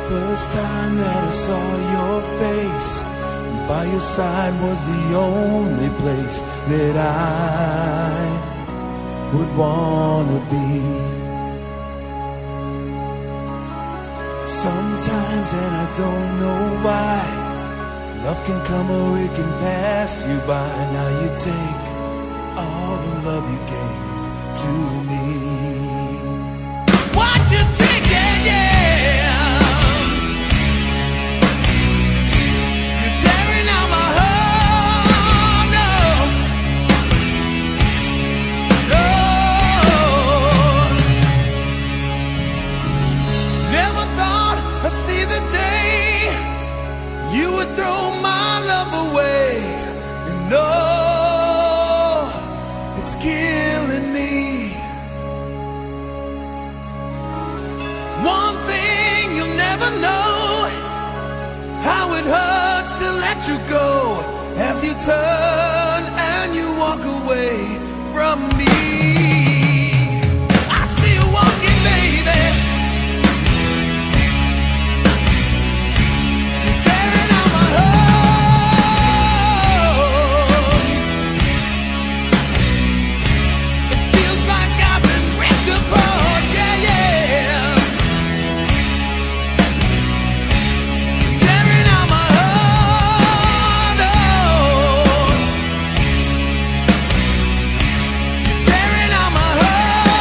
First time that I saw your face, by your side was the only place that I would wanna be. Sometimes, and I don't know why, love can come or it can pass you by. Now you take all the love you gave to me. What you taking, yeah? You're tearing out my heart, no, no. Never thought I'd see the day you would throw my love away. And no, it's killing me. One thing you'll never know, how it hurts to let you go, as you turn and you walk away from me. I see you walking, baby. You're tearing out my heart. It feels like I've been ripped apart, yeah, yeah. You're tearing out my heart, oh. You're tearing out my heart.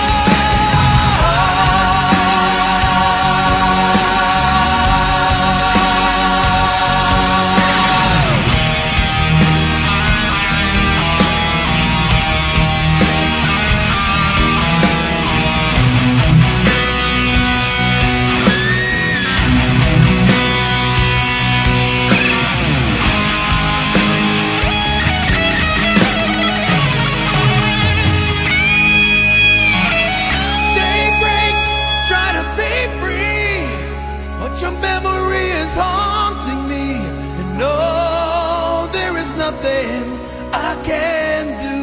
Day breaks, try to be free, but your memory is haunting me. And no, there is nothing I can do.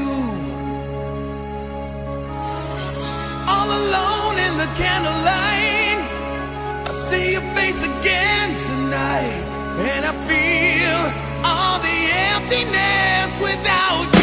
All alone in the candlelight, I see your face again tonight, and I feel all the emptiness without you.